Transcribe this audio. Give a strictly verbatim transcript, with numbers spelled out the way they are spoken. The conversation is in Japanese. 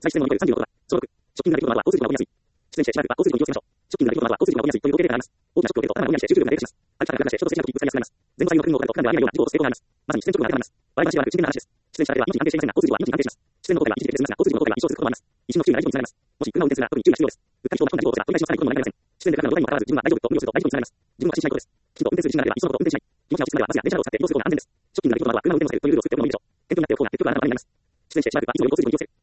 再出演のみというさんじゅうのことは、小ろく、ショッキングな出来事の後は交通事故が起こりやすい。出演者しばらくは交通事故に気をつけましょう。ショッキングな出来事の後は交通事故が起こりやすいというご経験があります。大きなショックを受けると頭がぼんやりして集中力が低下します。歩き方が乱れ衝突して衝突してぶつかりやすくなります。前後左右の運動を行うと普段ではありえないような事故を起こす傾向があります。まさに出演直後のあれがあります。場合はしばらく真剣な話です。出演者では命に関係していませんが、交通事故は命に関係します。出演の後悔は一時的ですが、交通事故の後悔は一生続くこともあります。一種の注意が大事につながります。もし車を運転するなら特に注意が必要です。うっかり人を巻き込んだ事故を起こすが、繰り返しのさらにことにもなりません。出演でかかるのにもかかわらず、自分は大丈夫と無理をすると大事故につながります。自分は過信しないことです。きちんと運転する自信があれば、いっそのこと運転しない。気持ちが落ち着くまではバスや電車などを使って移動する方が安全です。ショッキングな出来事などは車の運転を避けるというルールを作っておくのもいいでしょう。転倒になっておこうが鉄則があなたの前になります。出演者しばらくはいつも交通事故に気をつけ